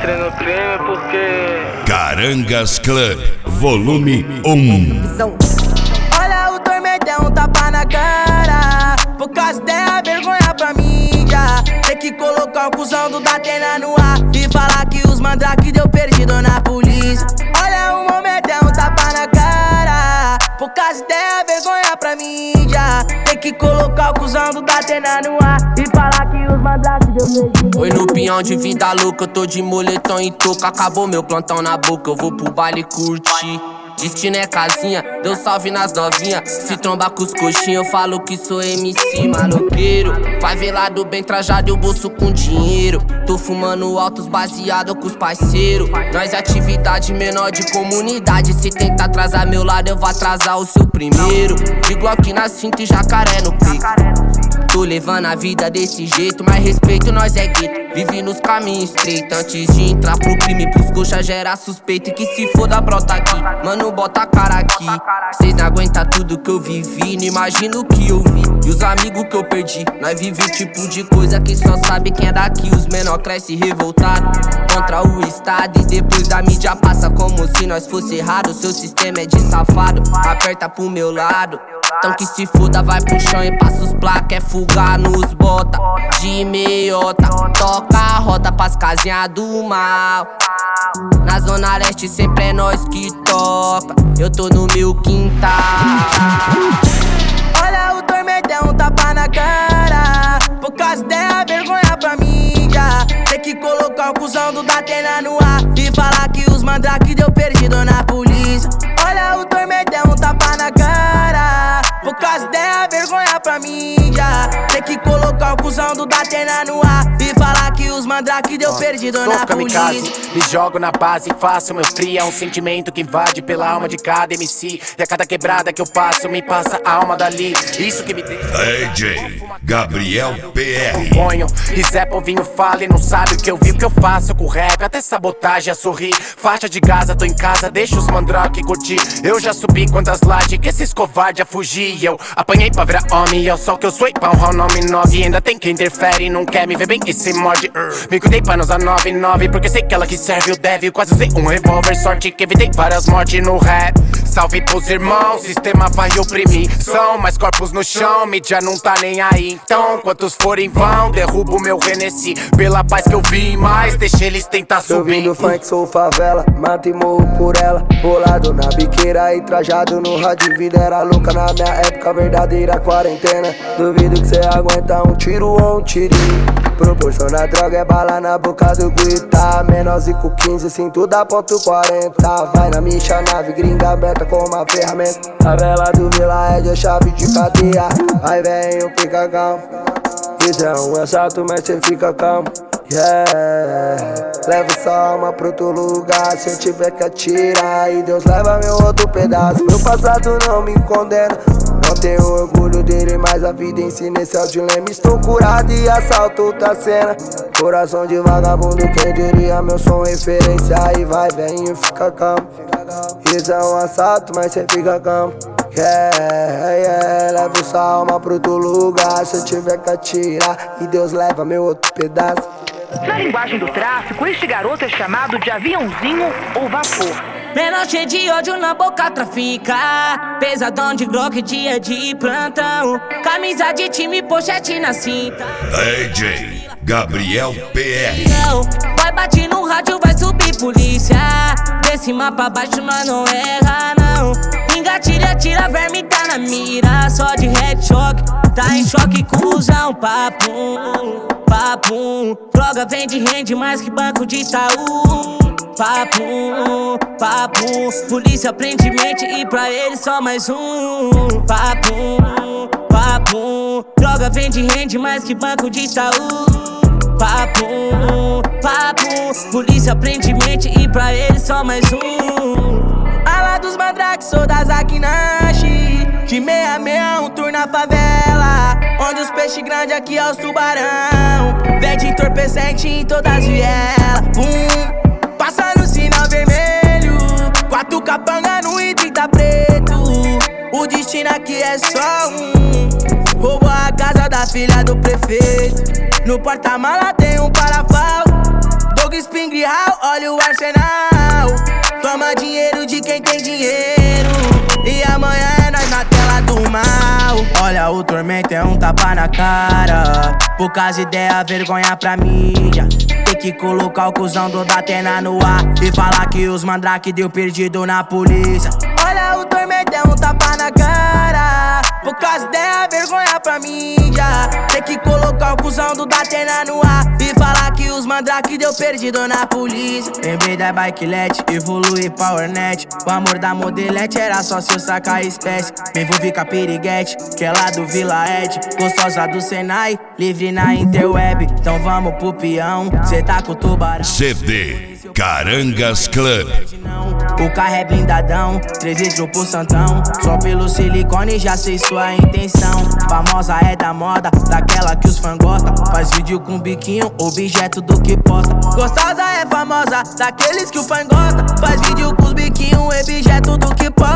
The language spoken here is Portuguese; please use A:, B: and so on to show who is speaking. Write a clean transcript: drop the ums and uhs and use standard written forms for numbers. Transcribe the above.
A: entrei no crime porque...
B: Carangas Club, volume 1.
C: Olha o Tormentão, tapa na cara. Por causa dela, vergonha pra mim já. Tem que colocar o cuzão do Datena no ar e falar que os mandrake deu perdido na polícia. Olha o Momentão, tapa na cara. Por causa dela, vergonha pra mim já. Tem que colocar o cuzão do Datena no ar e falar que os mandrake deu perdido.
D: Oi, no pinhão de vida louca, eu tô de moletom e touca. Acabou meu plantão na boca, eu vou pro baile curtir. Destino é casinha, deu salve nas novinha. Se trombar com os coxinhos, eu falo que sou MC maloqueiro. Vai velado bem trajado e o bolso com dinheiro. Tô fumando altos baseado com os parceiros. Nós é atividade menor de comunidade. Se tentar atrasar meu lado, eu vou atrasar o seu primeiro. De Glock na cinta e jacaré no peito. Tô levando a vida desse jeito, mas respeito nós é gueto. Vive nos caminhos estreitos antes de entrar pro crime. Pros coxa gera suspeito e que se foda brota aqui. Mano, bota a cara aqui. Cês não aguentam tudo que eu vivi, não imagino o que eu vi. E os amigos que eu perdi, nós vive o tipo de coisa que só sabe quem é daqui. Os menor cresce revoltado contra o estado e depois da mídia passa como se nós fosse errado. Seu sistema é de safado, aperta pro meu lado. Então que se foda, vai pro chão e passa os placa. É fugar nos bota de meiota. Toca a roda pras casinhas do mal. Na zona leste sempre é nós que toca. Eu tô no meu quintal.
C: Olha o Tormentão, tapa na cara. Por causa dela, vergonha pra mim já. Tem que colocar o cuzão do Datena no ar e falar que os mandrake deu perdido na polícia. Olha o Tormentão, tapa na cara. Por causa dela, vergonha pra mim já. Tem que colocar o cuzão do Datena no ar e falar que os mandrake deu perdido na polícia.
E: Me jogo na base e faço meu free. É um sentimento que invade pela alma de cada MC. E a cada quebrada que eu passo, me passa a alma dali. Isso que me deixa
B: DJ Gabriel PR.
E: Ponho, e Zé Povinho fala e não sabe o que eu vi. O que eu faço com rap, até sabotagem a sorrir. Faixa de Gaza, tô em casa, deixa os mandrake curtir. Eu já subi quantas lajes que esses covardes a fugir. Eu apanhei pra virar homem, é só que eu sou pau, nome 9. Ainda tem quem interfere, não quer me ver bem e se morde. Me cuidei pra não usar 99, porque sei que ela que serve o deve. Quase usei um revólver, sorte que evitei várias mortes no rap. Salve pros irmãos, sistema vai oprimir. São mais corpos no chão, mídia não tá nem aí. Então, quantos forem vão, derrubo meu Renesci. Pela paz que eu vi, mas deixa eles tentar subir.
F: Eu vim do funk, sou favela, mato e morro por ela. Bolado na biqueira e trajado no rádio. Vida era louca na minha época, verdadeira quarentena. Duvido que cê aguenta um tiro ou um tirinho. Proporciona droga é bala na boca do guita. Menorzinho 15, cinto da ponto 40. Vai na minha nave, gringa aberta com uma ferramenta. A vela do Vila é chave de cadeia. Aí vem, fica calmo. Isso é um assalto, mas cê fica calmo. Yeah. Leva sua alma pra outro lugar. Se eu tiver que atirar, e Deus leva meu outro pedaço. Meu passado não me condena. Não tenho orgulho dele, mas a vida ensina. Esse é o dilema. Estou curado e assalto outra cena. Coração de vagabundo, quem diria? Meu som referência. Aí vai, vem e fica calmo. Isso é um assalto, mas cê fica calmo. Yeah. Leva sua alma pra outro lugar. Se eu tiver que atirar, e Deus leva meu outro pedaço.
G: Na linguagem do tráfico, este garoto é chamado de aviãozinho ou vapor.
D: Menor cheio de ódio na boca trafica. Pesadão de Glock, dia de plantão. Camisa de time, pochete na cinta.
B: DJ Gabriel PR.
D: Não, vai bater no rádio, vai subir polícia. De cima pra baixo nós não erra não. Engatilha, tira, verme tá na mira. Só de headshot, tá em choque, cuzão. Papum, papum. Droga vende, rende mais que banco de Itaú. Papum, papum. Polícia prende mente e pra ele só mais um. Papum, papum. Droga vende, rende mais que banco de Itaú. Papum, papum. Polícia prende mente e pra ele só mais um.
C: Ala dos mandrake, sou da Zakinashi. De 66, um tour na favela. Onde os peixes grandes aqui é os tubarão. Vende entorpecente em todas as vielas. Passa no sinal vermelho. 4 capanga no e 30 preto. O destino aqui é só um. Roubou a casa da filha do prefeito. No porta-mala tem um parafal. Django, Spring Hall, olha o arsenal. Toma dinheiro de quem tem dinheiro. E amanhã é nós na tela do mal. Olha o tormento, é um tapa na cara. Poucas ideias, vergonha pra mídia. Tem que colocar o cuzão do Datena no ar e falar que os mandrake deu perdido na polícia. Olha o tormento, é um tapa na cara. Poucas ideias, vergonha pra mídia. Tem que colocar o cuzão do Datena no ar e falar que os mandrake deu perdido na polícia. Lembrei da Bikelete, evolui Powernet. O amor da modelete era só se eu sacar a espécie. Me envolvi com a piriguete, que é lá do Vila Ed. Gostosa do Senai, livre na interweb. Então vamos pro peão, cê tá com o tubarão.
B: CD Carangas Club.
C: O carro é blindadão, 3 litros pro Santão. Só pelo silicone já sei sua intenção. Famosa é da moda, daquela que os fãs gostam. Faz vídeo com biquinho, objeto do que posta. Gostosa é famosa, daqueles que o fã gosta. Faz vídeo com os biquinhos, objeto do que posta.